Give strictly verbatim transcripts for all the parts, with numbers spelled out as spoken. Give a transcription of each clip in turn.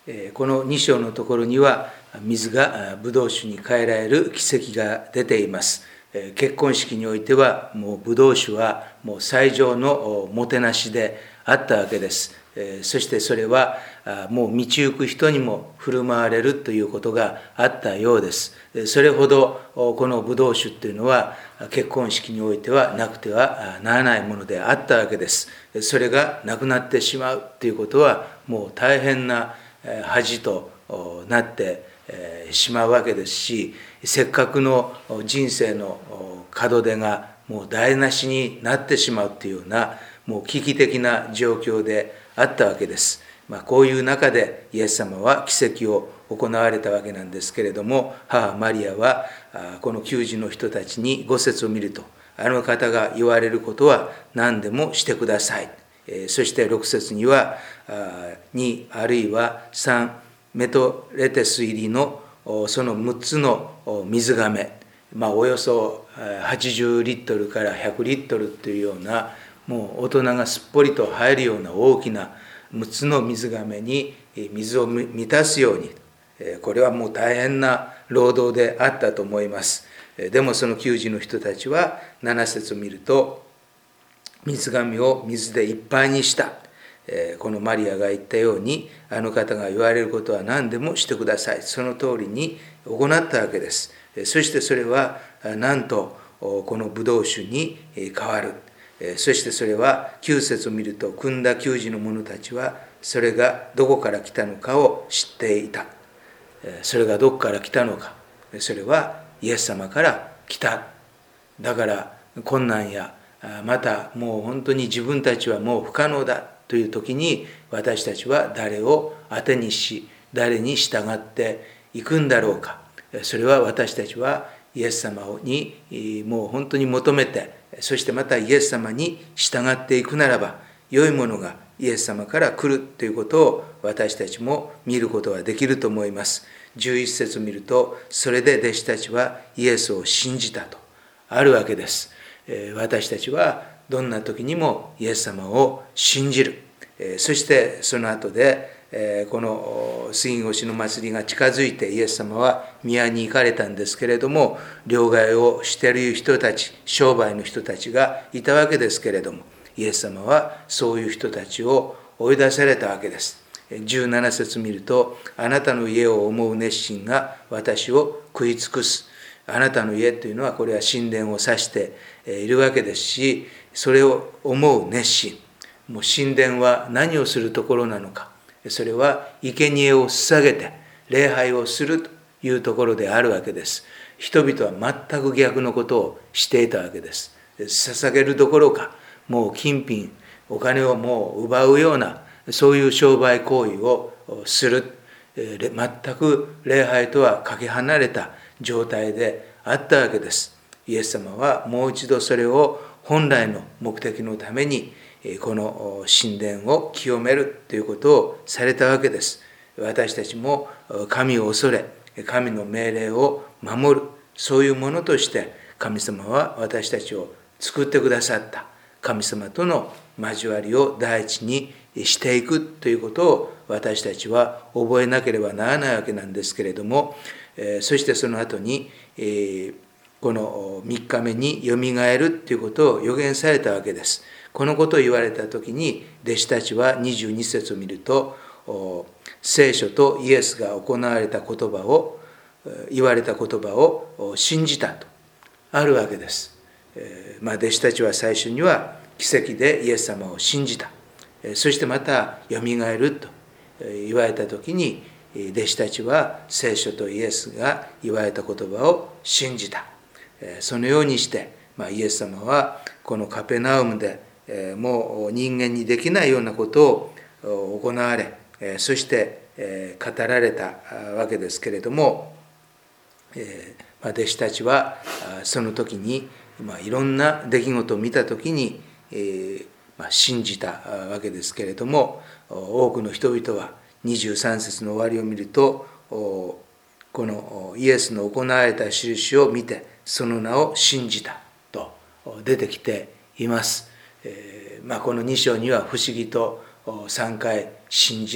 このに章のところには水がブドウ酒に変えられる奇跡が出ています。結婚式においてはもうブドウ酒はもう最上のもてなしであったわけです。そしてそれはもう道行く人にも振る舞われるということがあったようです。それほどこのブドウ酒というのは結婚式においてはなくてはならないものであったわけです。それがなくなってしまうということはもう大変な恥となってしまうわけですし、せっかくの人生の門出がもう台無しになってしまうというようなもう危機的な状況であったわけです。まあ、こういう中でイエス様は奇跡を行われたわけなんですけれども、母マリアはこの給仕の人たちにご節を見ると、あの方が言われることは何でもしてください。そしてろく節にはにあるいはさんメトレテス入りのそのむっつの水甕、まあ、およそはちじゅうリットルからひゃくリットルというようなもう大人がすっぽりと入るような大きなむっつの水甕に水を満たすように、これはもう大変な労働であったと思います。でもその給仕の人たちはなな節を見ると水甕を水でいっぱいにした。このマリアが言ったようにあの方が言われることは何でもしてください。その通りに行ったわけです。そしてそれはなんとこのブドウ酒に変わる。そしてそれはきゅう節を見ると汲んだ給仕の者たちはそれがどこから来たのかを知っていた。それがどこから来たのか、それはイエス様から来た。だから困難やまたもう本当に自分たちはもう不可能だという時に私たちは誰を当てにし誰に従っていくんだろうか。それは私たちはイエス様にもう本当に求めて、そしてまたイエス様に従っていくならば良いものがイエス様から来るということを私たちも見ることができると思います。じゅういち節を見るとそれで弟子たちはイエスを信じたとあるわけです。私たちはどんな時にもイエス様を信じる。そしてその後でこの杉越の祭りが近づいてイエス様は宮に行かれたんですけれども、両替をしている人たち、商売の人たちがいたわけですけれども、イエス様はそういう人たちを追い出されたわけです。じゅうなな節見ると、あなたの家を思う熱心が私を食い尽くす。あなたの家というのはこれは神殿を指しているわけですし、それを思う熱心、もう神殿は何をするところなのか、それは生贄を捧げて礼拝をするというところであるわけです。人々は全く逆のことをしていたわけです。捧げるどころか、もう金品お金をもう奪うようなそういう商売行為をする、全く礼拝とはかけ離れた状態であったわけです。イエス様はもう一度それを本来の目的のためにこの神殿を清めるということをされたわけです。私たちも神を恐れ神の命令を守る、そういうものとして神様は私たちを作ってくださった。神様との交わりを第一にしていくということを私たちは覚えなければならないわけなんですけれども、そしてその後にこのみっかめによみがえるということを予言されたわけです。このことを言われた時に弟子たちはにじゅうに節を見ると、聖書とイエスが行われた言葉を言われた言葉を信じたとあるわけです。まあ、弟子たちは最初には奇跡でイエス様を信じた。そしてまたよみがえると言われた時に弟子たちは聖書とイエスが言われた言葉を信じた。そのようにして、まあ、イエス様はこのカペナウムでもう人間にできないようなことを行われ、そして語られたわけですけれども、弟子たちはその時にいろんな出来事を見た時に信じたわけですけれども、多くの人々はにじゅうさん節の終わりを見ると、このイエスの行われた印を見てその名を信じたと出てきています。まあ、このに章には不思議とさんかい信じる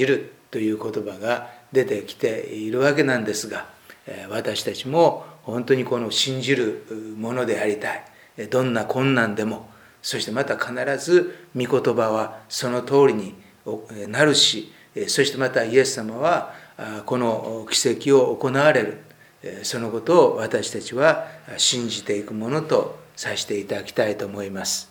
という言葉が出てきているわけなんですが、私たちも本当にこの信じるものでありたい。どんな困難でも、そしてまた必ず御言葉はその通りになるし、そしてまたイエス様はこの奇跡を行われる、そのことを私たちは信じていくものとさせていただきたいと思います。